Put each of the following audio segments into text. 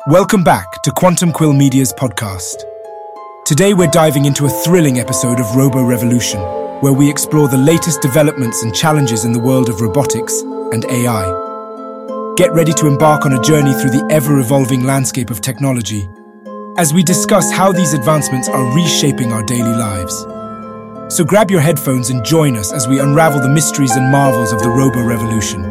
Welcome back to Quantum Quill Media's podcast. Today we're diving into a thrilling episode of Robo Revolution, where we explore the latest developments and challenges in the world of robotics and AI. Get ready to embark on a journey through the ever-evolving landscape of technology, as we discuss how these advancements are reshaping our daily lives. So grab your headphones and join us as we unravel the mysteries and marvels of the Robo Revolution.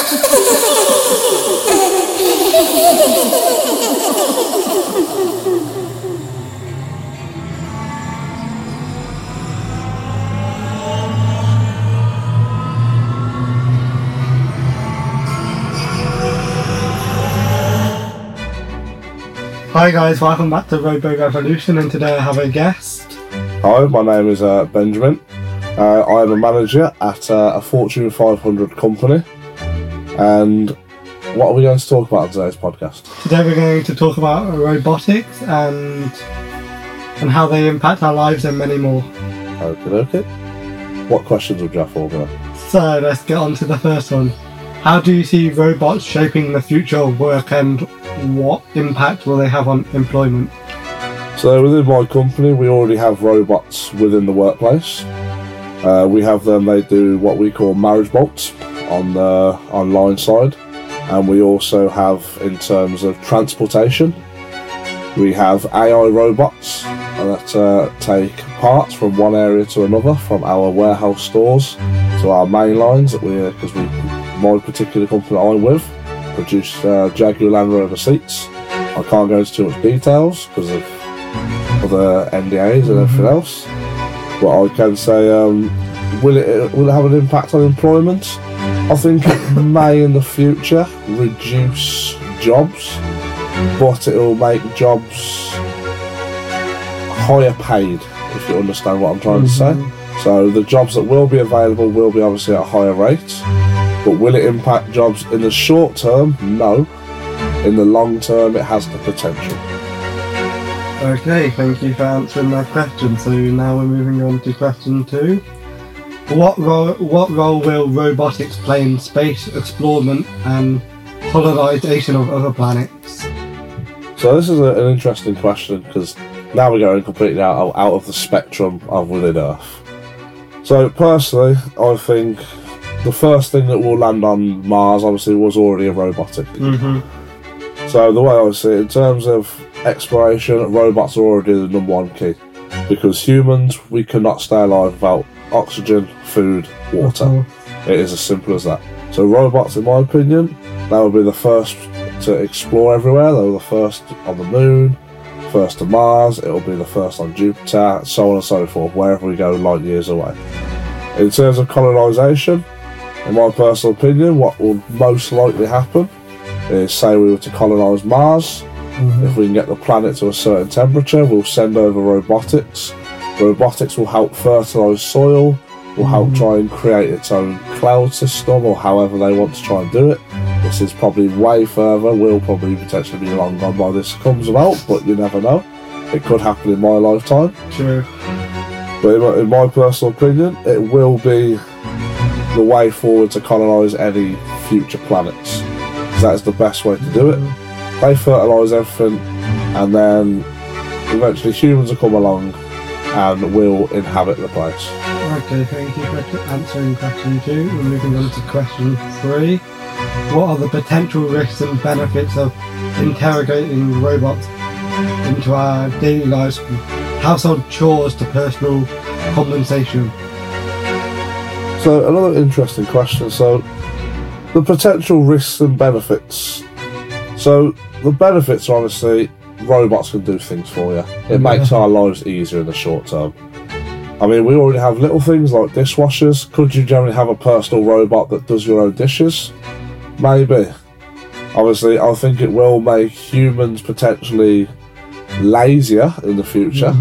Hi guys, welcome back to Robo Revolution, and today I have a guest. Hi, my name is Benjamin. I am a manager at a Fortune 500 company. And what are we going to talk about in today's podcast? Today we're going to talk about robotics and how they impact our lives and many more. Okay. What questions would you have for me? So let's get on to the first one. How do you see robots shaping the future of work, and what impact will they have on employment? So within my company, we already have robots within the workplace. We have them, they do what we call marriage bolts on the online side. And we also have, in terms of transportation, we have AI robots that take parts from one area to another, from our warehouse stores to our main lines, because my particular company that I'm with produce Jaguar Land Rover seats. I can't go into too much details because of other NDAs and everything else, but I can say, will it have an impact on employment? I think it may in the future reduce jobs, but it will make jobs higher paid, if you understand what I'm trying to say. So the jobs that will be available will be obviously at a higher rate, but will it impact jobs in the short term? No. In the long term, it has the potential. Okay, thank you for answering that question. So now we're moving on to question 2. What role will robotics play in space exploration and colonization of other planets? So this is an interesting question, because now we're going completely out of the spectrum of within Earth. So personally, I think the first thing that will land on Mars obviously was already a robotic. So the way I see it, in terms of exploration, robots are already the number one key, because humans, we cannot stay alive without oxygen, food, water. It is as simple as that. So robots, in my opinion, they will be the first to explore everywhere. They were the first on the moon, first to Mars, it will be the first on Jupiter, so on and so forth, wherever we go light years away. In terms of colonisation, in my personal opinion, what will most likely happen is, say we were to colonise Mars, if we can get the planet to a certain temperature, we'll send over robotics. Robotics will help fertilise soil, will help try and create its own cloud system, or however they want to try and do it. This is probably way further, will probably potentially be long gone by this comes about, but you never know. It could happen in my lifetime. True. But in my personal opinion, it will be the way forward to colonise any future planets. That is the best way to do it. They fertilise everything, and then eventually humans will come along and will inhabit the place. Okay, thank you for answering question 2. We're moving on to question 3. What are the potential risks and benefits of integrating robots into our daily lives, from household chores to personal compensation? So another interesting question. So the potential risks and benefits. So the benefits are obviously robots can do things for you. It makes our lives easier in the short term. I mean, we already have little things like dishwashers. Could you generally have a personal robot that does your own dishes? Maybe. Obviously, I think it will make humans potentially lazier in the future.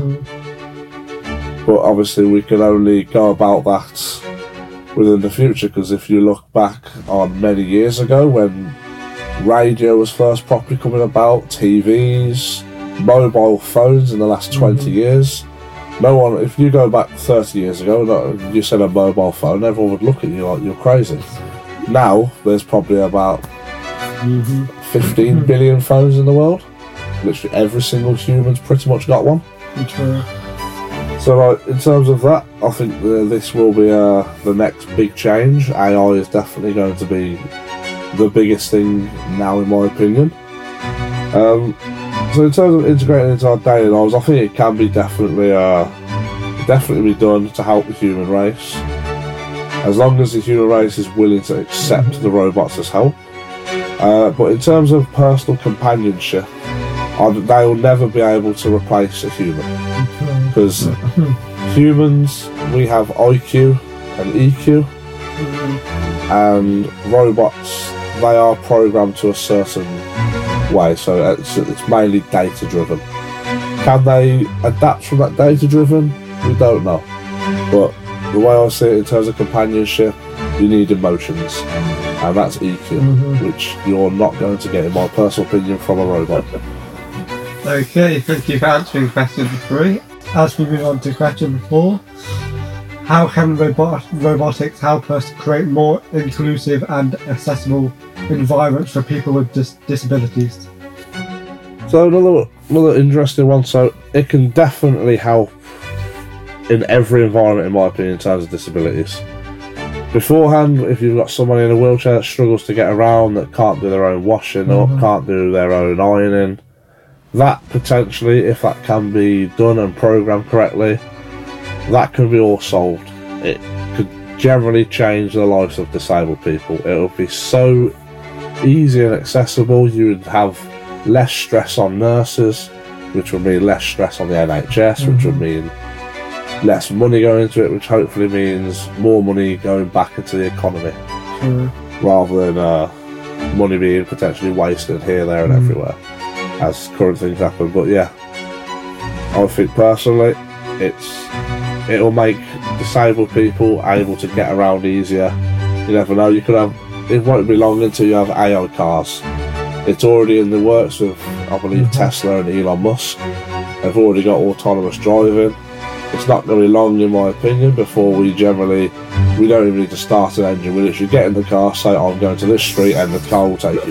But obviously we can only go about that within the future, because if you look back on many years ago when radio was first properly coming about, TVs, mobile phones in the last 20 years, no one, if you go back 30 years ago, you said a mobile phone, everyone would look at you like you're crazy. Now, there's probably about 15 billion phones in the world. literally every single human's pretty much got one. True. So, like, in terms of that, I think this will be the next big change. AI is definitely going to be the biggest thing now, in my opinion. So, in terms of integrating into our daily lives, I think it can be definitely be done to help the human race, as long as the human race is willing to accept the robots as help. But in terms of personal companionship, they will never be able to replace a human, because humans, we have IQ and EQ, and robots, they are programmed to a certain way, so it's mainly data driven. Can they adapt from that data driven? We don't know, but the way I see it in terms of companionship, you need emotions, and that's EQ, which you're not going to get, in my personal opinion, from a robot. Okay, thank you for answering question 3. As we move on to question 4, how can robotics help us create more inclusive and accessible environments for people with disabilities? So another interesting one. So it can definitely help in every environment, in my opinion, in terms of disabilities. Beforehand, if you've got someone in a wheelchair that struggles to get around, that can't do their own washing up, can't do their own ironing, that potentially, if that can be done and programmed correctly, that can be all solved. It could generally change the lives of disabled people. It would be so easy and accessible. You would have less stress on nurses, which would mean less stress on the NHS, which would mean less money going into it, which hopefully means more money going back into the economy, rather than money being potentially wasted here, there and everywhere, as current things happen. But yeah, I think personally it'll make disabled people able to get around easier. You never know, you could have, it won't be long until you have AI cars. It's already in the works with, I believe, Tesla and Elon Musk. They've already got autonomous driving. It's not going to be long, in my opinion, before we don't even need to start an engine. We literally get in the car, say, I'm going to this street, and the car will take you.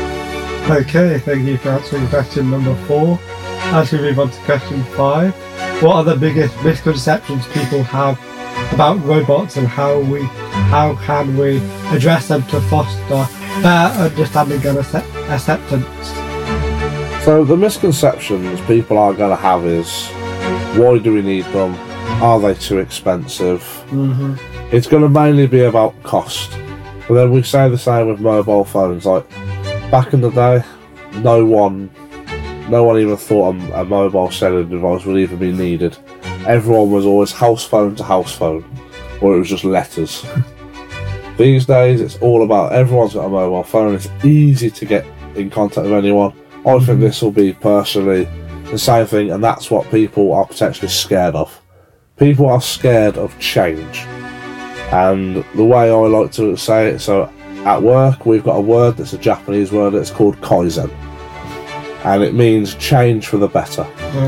Okay, thank you for answering question number 4. As we move on to question 5, what are the biggest misconceptions people have about robots, and how can we address them to foster better understanding and acceptance? So the misconceptions people are going to have is, why do we need them? Are they too expensive? It's going to mainly be about cost. But then we say the same with mobile phones. Like, back in the day, no one even thought a mobile cellular device would even be needed. Everyone was always house phone to house phone, or it was just letters. These days, it's all about, everyone's got a mobile phone. It's easy to get in contact with anyone. I think this will be personally the same thing, and that's what people are potentially scared of. People are scared of change, and the way I like to say it, so at work we've got a word that's a Japanese word, it's called Kaizen, and it means change for the better.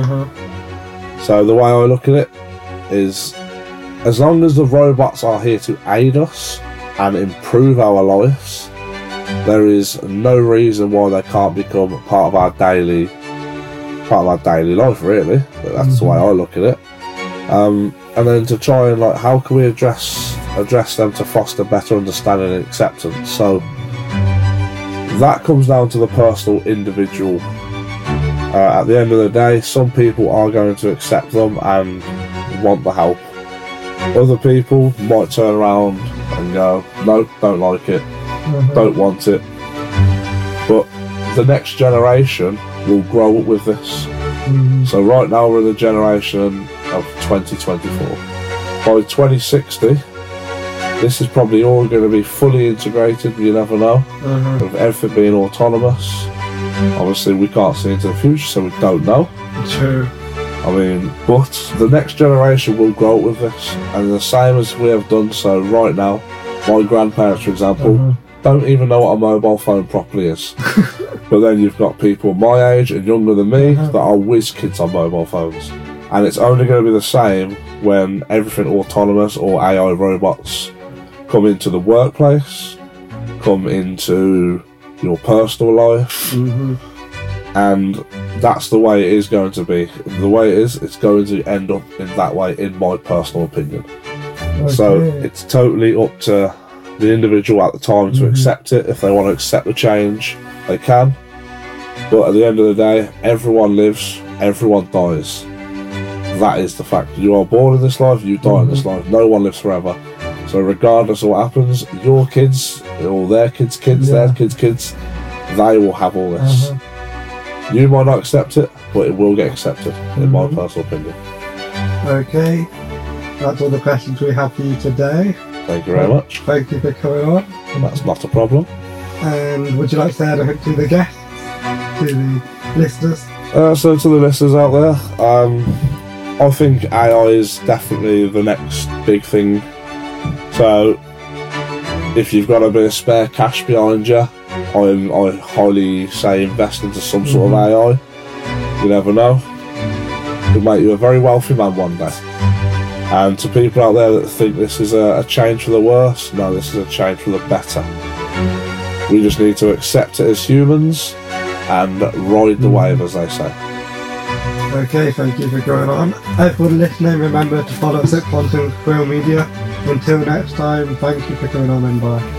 So the way I look at it is, as long as the robots are here to aid us and improve our lives, there is no reason why they can't become part of our daily life, really. That's the way I look at it. And then to try and, like, how can we address them to foster better understanding and acceptance? So that comes down to the personal individual. At the end of the day, some people are going to accept them and want the help. Other people might turn around and go, no, don't like it, don't want it. But the next generation will grow up with this. So right now we're in the generation of 2024. By 2060, this is probably all going to be fully integrated, you never know, with everything being autonomous. Obviously we can't see into the future, so we don't know. True. I mean, but the next generation will grow up with this, and the same as we have done so right now. My grandparents, for example, don't even know what a mobile phone properly is. But then you've got people my age and younger than me that are whiz kids on mobile phones. And it's only going to be the same when everything autonomous or AI robots come into the workplace, come into your personal life, and that's the way it is going to be. The way it is, it's going to end up in that way, in my personal opinion. Okay. So it's totally up to the individual at the time to accept it. If they want to accept the change, they can. But at the end of the day, everyone lives, everyone dies. That is the fact. You are born in this life, you die in this life. No one lives forever. So regardless of what happens, your kids, or their kids' kids, their kids' kids, they will have all this. You might not accept it, but it will get accepted, in my personal opinion. Okay, that's all the questions we have for you today. Thank you very much. Thank you for coming on. That's not a problem. And would you like to say anything to the guests, to the listeners? So to the listeners out there, I think AI is definitely the next big thing. So if you've got a bit of spare cash behind you, I highly say invest into some sort of AI. You never know. It'll make you a very wealthy man one day. And to people out there that think this is a change for the worse, no, this is a change for the better. We just need to accept it as humans and ride the wave, as they say. Okay, thank you for going on. Everyone listening, remember to follow us at Quantum Quill Media. Until next time, thank you for coming on, and bye.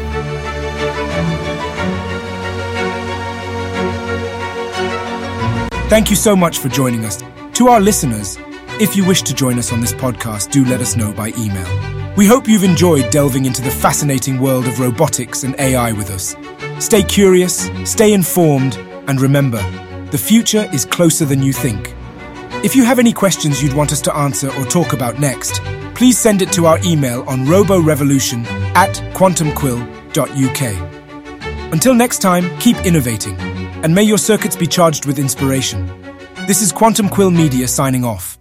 Thank you so much for joining us. To our listeners, if you wish to join us on this podcast, do let us know by email. We hope you've enjoyed delving into the fascinating world of robotics and AI with us. Stay curious, stay informed, and remember, the future is closer than you think. If you have any questions you'd want us to answer or talk about next, please send it to our email on roborevolution@quantumquill.uk. Until next time, keep innovating, and may your circuits be charged with inspiration. This is Quantum Quill Media signing off.